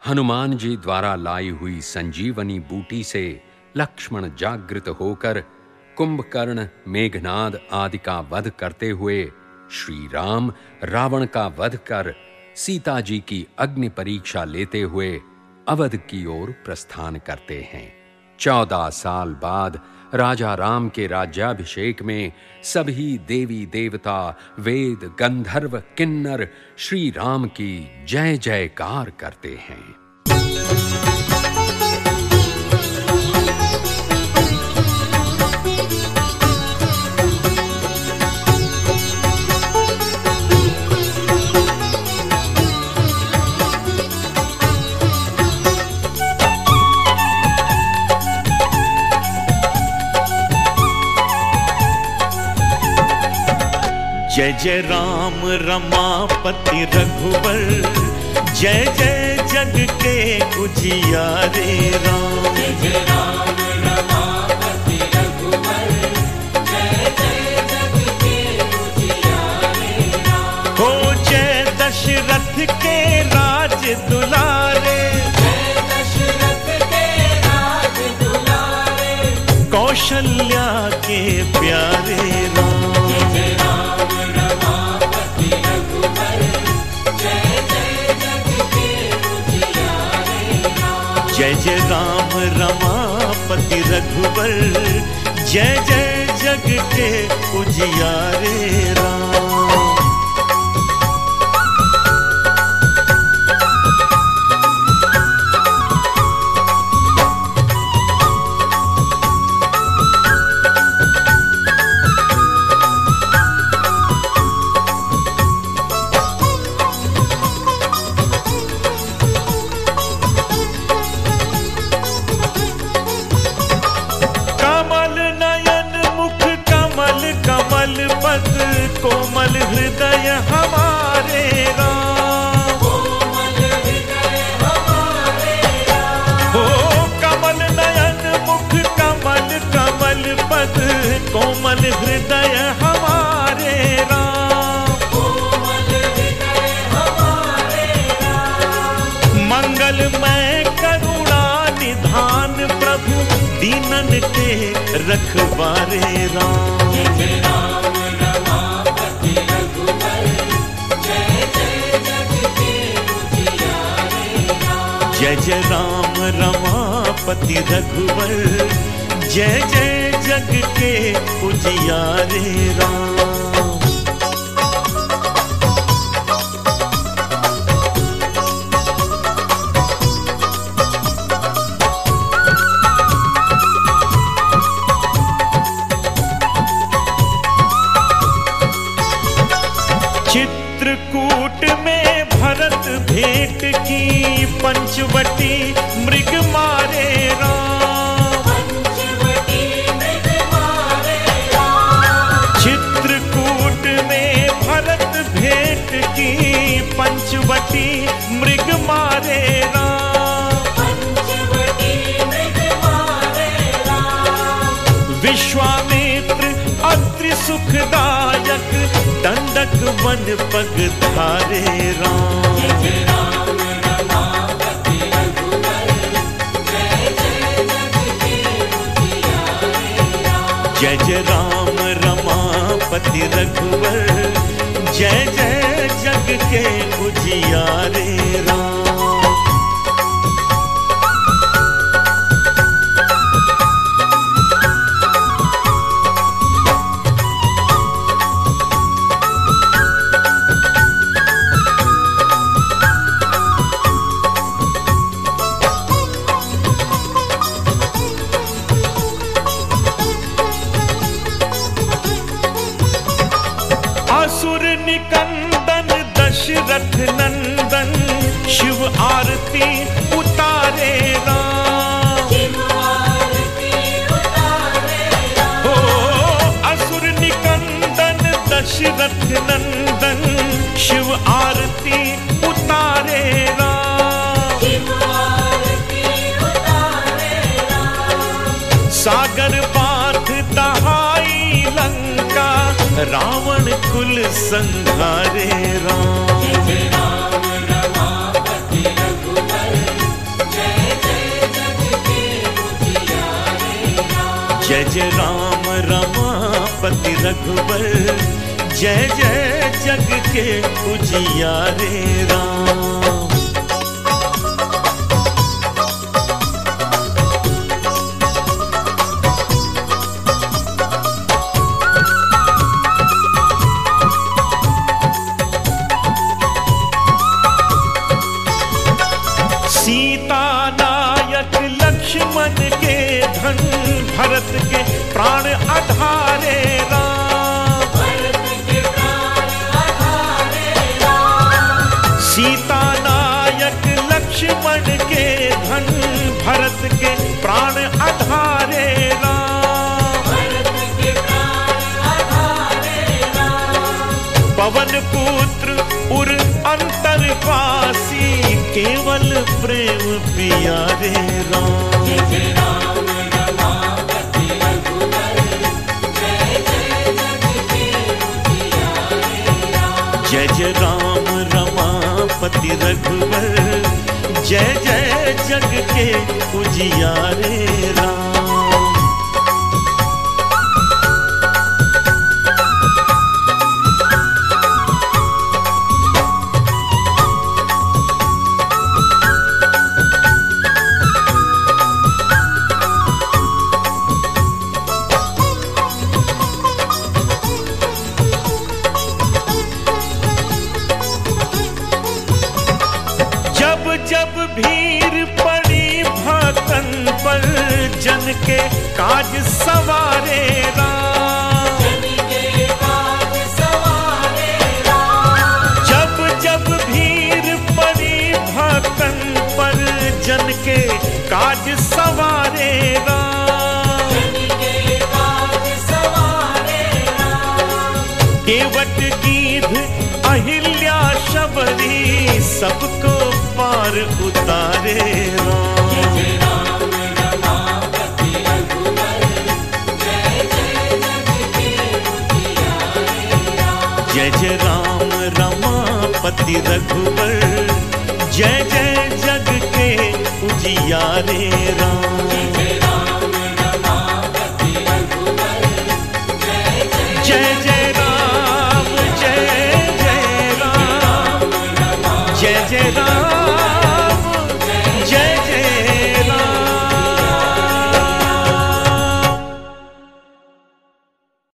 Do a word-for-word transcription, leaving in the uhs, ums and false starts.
हनुमान जी द्वारा लाई हुई संजीवनी बूटी से लक्ष्मण जागृत होकर कुंभकर्ण, मेघनाद आदि का वध करते हुए श्री राम रावण का वध कर सीता जी की अग्नि परीक्षा लेते हुए अवध की ओर प्रस्थान करते हैं। चौदह साल बाद राजा राम के राज्याभिषेक में सभी देवी देवता, वेद, गंधर्व, किन्नर श्री राम की जय जयकार करते हैं। जय जय राम रमापति रघुवर, जय जय जग के उजियारे राम। जय जय राम रमापति रघुवर, जय जय जग के उजियारे राम। हो जय दशरथ के राज दुलारे, जय दशरथ के राज दुलारे। कौशल्या के प्यारे राम। जय जय राम रमापति रघुवर, जय जय जग के उजियारे राम। जय जय राम रमापति रघुवर, जय जय जग के उजियारे राम। कोमल हृदय हमारे राम, कोमल हृदय हमारे राम। हो कमल नयन मुख कमल कमल पद, कोमल हृदय हमारे राम, कोमल हृदय हमारे राम। मंगलमय करुणा निधान प्रभु, दीनन के रखवारे राम। जय जय राम रमापति रघुवर, जय जय जग के उजियारे राम। जय जय राम रमापति रघुवर, जय जय जग के उजियारे राम। चित्रकूट में भरत भेंट की, पंचवटी मृग मारे राम। पंचवटी मृग मारे राम। चित्रकूट में भरत भेंट की, पंचवटी मृग मारे राम। पंचवटी मृग मारे राम। विश्वामित्र अत्रि सुखदायक, दंडक वन पग धारे राम। जय जय राम रमापति रघुवर, जय जय जग के उजियारे राम। जय जय राम रमापति रघुवर, जय जय जग के उजियारे राम। असुर निकंदन दशरथ नंदन, शिव आरती उतारे राम। शिव आरती उतारे राम। हो असुर निकंदन दशरथ नंदन, शिव आरती उतारे राम। शिव आरती उतारे राम। सागर बांध दहाई लंका, रावण कुल संहारे राम। जय जय राम रमापति रघुवर, जय राम रमापति रघुबर, जय जय जग के उजियारे राम। सीता नायक लक्ष्मण के धन, भरत के प्राण आधारे राम। भरत के प्राण आधारे राम। सीता नायक लक्ष्मण के धन, भरत के प्राण आधारे राम। भरत के प्राण आधारे राम। पवन पुत्र उर अंतरवासी, केवल प्रेम पियारे राम। जय जय राम रमापति रघुबर, जय जय जग के उजियारे राम। जय जय राम रमापति रघुबर, जय जय जग के उजियारे राम। जब जब भीड़ पड़ी भक्तन पर, जन के काज सवारे राम। जन के काज सवारे राम। जब जब भीड़ पड़ी भक्तन पर, जन के काज सवारे राम। जन के काज सवारे राम। केवट गीध अहिल्या शबरी, सबको पार उतारे राम। जय जय राम रमापति रघुबर, जय जय जग के उजियारे राम। जय जय राम रमापति रघुबर, जय जय जग के उजियारे राम।